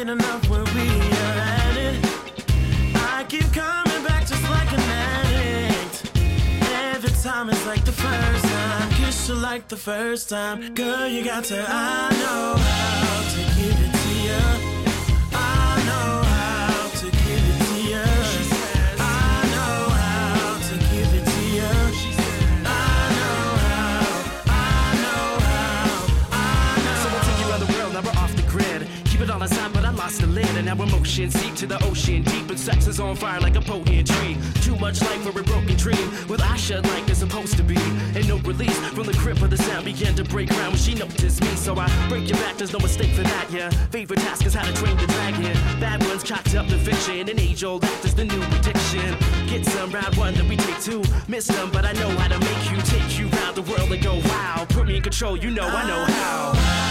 get enough when we are at it. I keep coming back just like an addict. Every time it's like the first time. Kiss you like the first time. Girl, you got to, I know how to give it to you. I know how to give it to you. I know how to give it to you. I know how. So I'll take you around the world, now we're off the grid. Keep it all inside, but I lost the lid. And now emotions seep to the ocean deep. And sex is on fire like a potent tree. Too much life for a broken dream. With Asha like it's supposed to be. And no release from the grip of the sound began to break ground when she noticed me. So I break your back, there's no mistake for that, yeah. Favorite task is how to train the dragon. Bad ones cocked up to fiction. An age-old act is the new addiction. Get some round one, then we take two. Miss them, but I know how to make you take you round the world and go, wow. Put me in control, you know I know how.